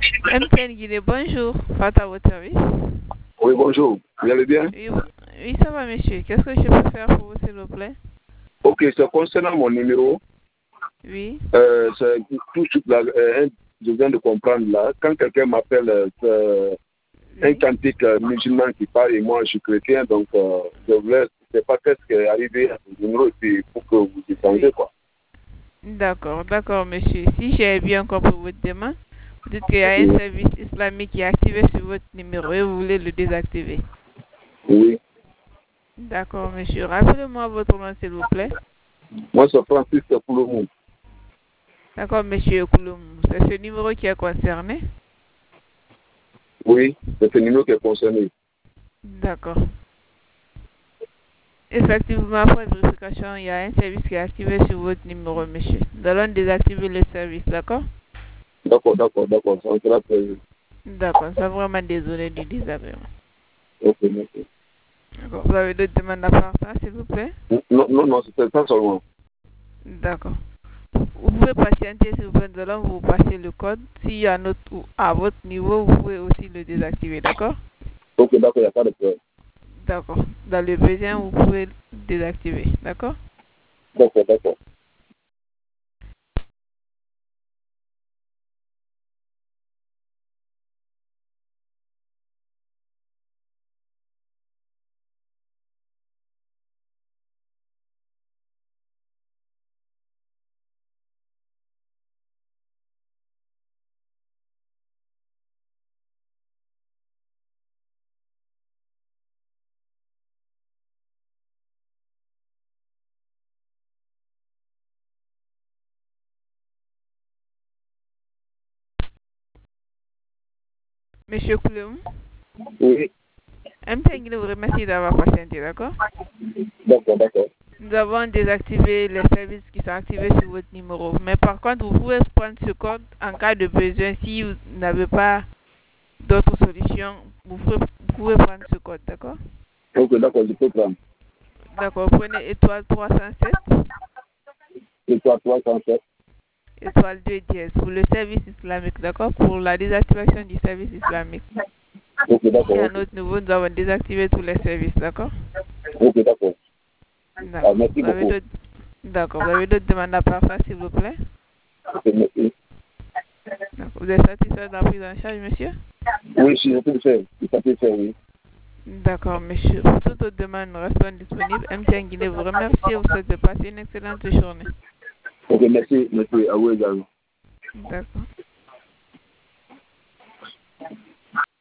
MTN Guinée, bonjour. Fata à votre service. Oui, bonjour. Vous allez bien? Oui, ça va, monsieur. Qu'est-ce que je peux faire pour vous, s'il vous plaît? Ok, c'est concernant mon numéro. Oui. C'est tout de suite là, je viens de comprendre là. Quand quelqu'un m'appelle, c'est un cantique musulman qui parle et moi je suis chrétien, donc je voulais, je sais pas qu'est-ce qui est arrivé à ce numéro et puis pour que vous échangez quoi. D'accord, monsieur. Si j'ai bien compris votre demande, vous dites qu'il y a un service islamique qui est activé sur votre numéro et vous voulez le désactiver. Oui. D'accord, monsieur. Rappelez-moi votre nom, s'il vous plaît. Moi, c'est Francis Koulomou. D'accord, monsieur Koulomou. C'est ce numéro qui est concerné? Oui, c'est ce numéro qui est concerné. D'accord. Effectivement, après vérification, il y a un service qui est activé sur votre numéro, monsieur. Nous allons désactiver le service, d'accord? D'accord, ça sera prévu. D'accord, nous sommes vraiment désolés du désagrément. Ok, merci. D'accord. Vous avez d'autres demandes à part ça, s'il vous plaît? Non, c'est ça seulement. D'accord. Vous pouvez patienter, s'il vous plaît, nous allons vous passer le code. S'il y a un autre à votre niveau, vous pouvez aussi le désactiver, d'accord? Ok, d'accord, il n'y a pas de problème. D'accord. Dans le besoin, vous pouvez le désactiver, d'accord? D'accord. Monsieur Koulem, Oui. MTN vous remercie d'avoir patienté, d'accord? D'accord. Nous avons désactivé les services qui sont activés sur votre numéro. Mais par contre, vous pouvez prendre ce code en cas de besoin. Si vous n'avez pas d'autres solutions, vous pouvez prendre ce code, d'accord? Ok, d'accord, je peux prendre. D'accord, prenez étoile 307, Étoile 307. étoile 2 dièse pour le service islamique, d'accord? Pour la désactivation du service islamique. Ok, d'accord. Et à notre niveau, nous avons désactivé tous les services, d'accord? Ok, d'accord. D'accord. Merci beaucoup. D'accord. Vous avez d'autres demandes à part ça, s'il vous plaît? Ok, merci. Vous êtes satisfait de la prise en charge, monsieur? Oui, je suis satisfait, oui. D'accord, monsieur. Pour toute autre demande, nous restons disponibles. MTN Guinée vous remercie et vous souhaite de passer une excellente journée. Ok, merci à vous également. D'accord.